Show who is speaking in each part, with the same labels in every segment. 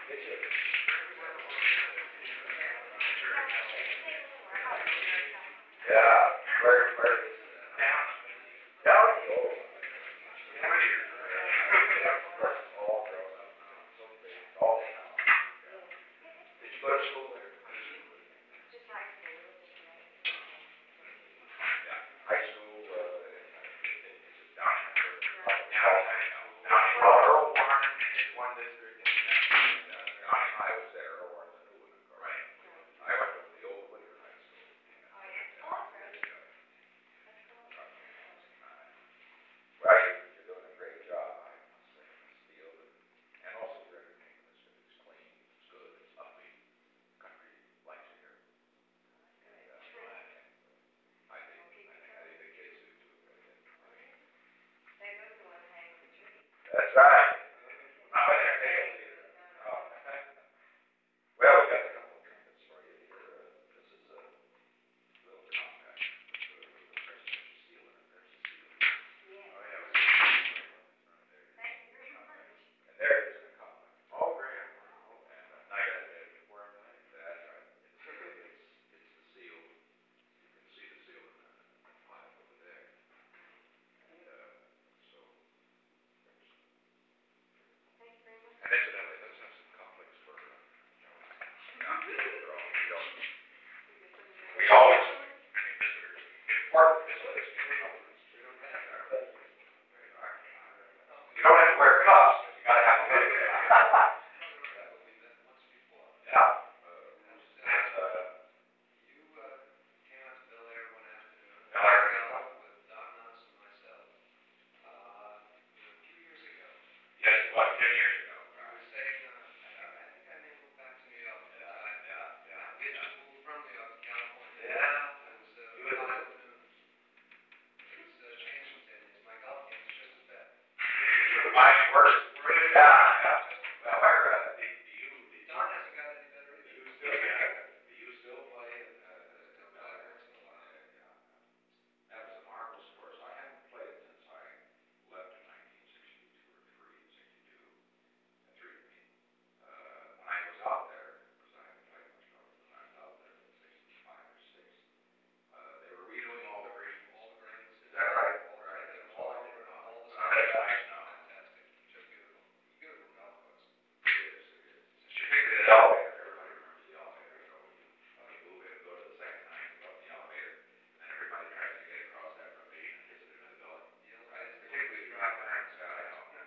Speaker 1: That's right. Well, we got a couple of trinkets for you here. This is a little compact with the precious seal in it. There's the seal. Oh, yeah. And there it is in the compact. Oh, great. And I got it. That's right. It's the seal. You can see the seal in the flap over there. And so, and incidentally, let's have some conflicts for, we always, any visitors, part of this list, you don't have to wear cuffs, you gotta have to. Yeah. Yes, about 10 years ago. My worst. Yeah. Well, do you still play? That was a marvelous course. I haven't played it since I left in 1962 or 62. When I was out there, because I haven't played much golf, when I was out there in 65 or 6, they were redoing all the greens. Is that right? Right. That's nice now. She figured it out. Everybody remembers the elevator. So when you move in and go to the second night, you go up the elevator, and everybody tries to get across that ravine and hits it in the gully. Particularly if you're not playing the sky.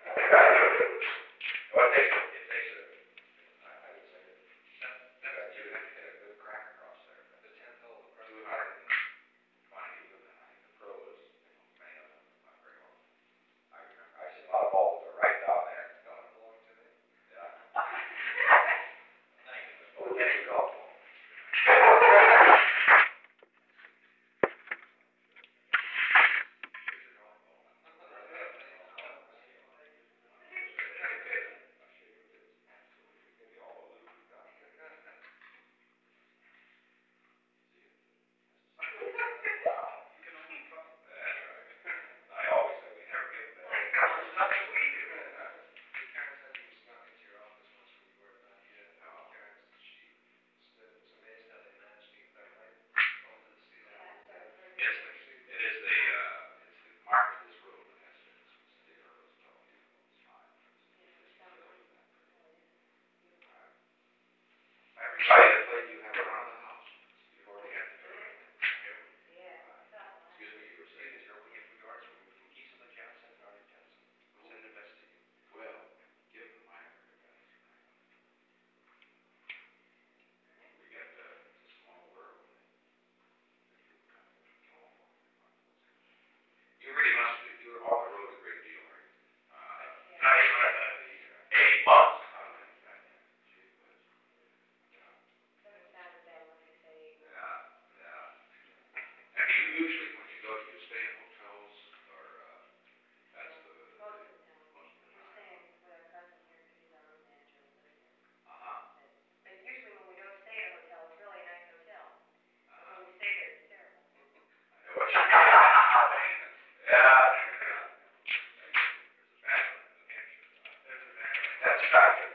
Speaker 1: Well, it takes a, I would say, you have to get a good crack across there. The 10th hole, 220, even I think the pros, many of them, not very well. I remember I see a lot of balls that are right down there. Yeah. Thank you. Well, any golf ball. I always say we never give them that. Nothing we do. Karen said you snuck into your office once when you were back. Karen, she was amazed how they managed to get that right over the ceiling. Yes, it is the mark of this room. It has been since the era was built. Everybody that played you have around the house. You've already had to do it. Excuse me, you were saying here we give regards from Geese and the Johnson, Garden Johnson. We'll send the best to you. Well, give them my regards. We got it's a small world. You really must be. You're on the road a great deal, right? Not even 8 months. And you usually, when you go, do you stay in hotels or that's the most of the time. We're staying with our cousin here because he's our room manager over there. But usually when we don't stay at a hotel, it's really a nice hotel. But when we stay there, it's terrible. Yeah. That's right.